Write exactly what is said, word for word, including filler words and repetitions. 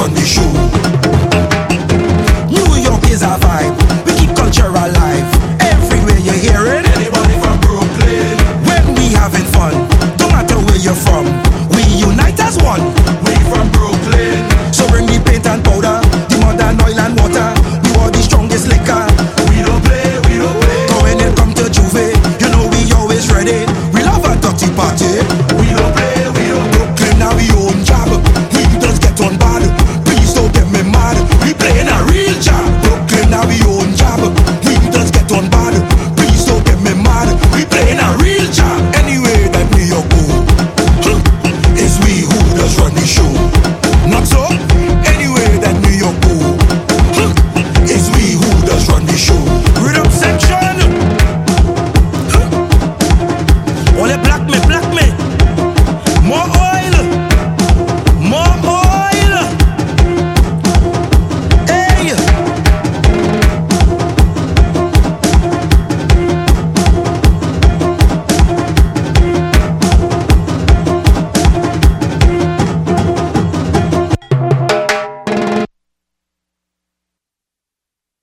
run the show. New York is our vibe. We keep culture alive. Everywhere you hear it. Anybody from Brooklyn? When we having fun, don't matter where you're from, we unite as one. We from Brooklyn. So bring the paint and powder, the mud and oil and water. We are the strongest liquor. We don't play, we don't play. So when it come to Juve, you know we always ready. We love a dirty party. We don't play, we don't play. Brooklyn now we own job. We just get on bad. Please don't get me mad. We playing a real job. Brooklyn now we own job. We just get on bad. Please don't get me mad. We playing a real job. Anyway that New York go, huh, it's we who does run the show. Not so. Anyway that New York go, huh, it's we who does run the show. Rhythm section, huh. All the black men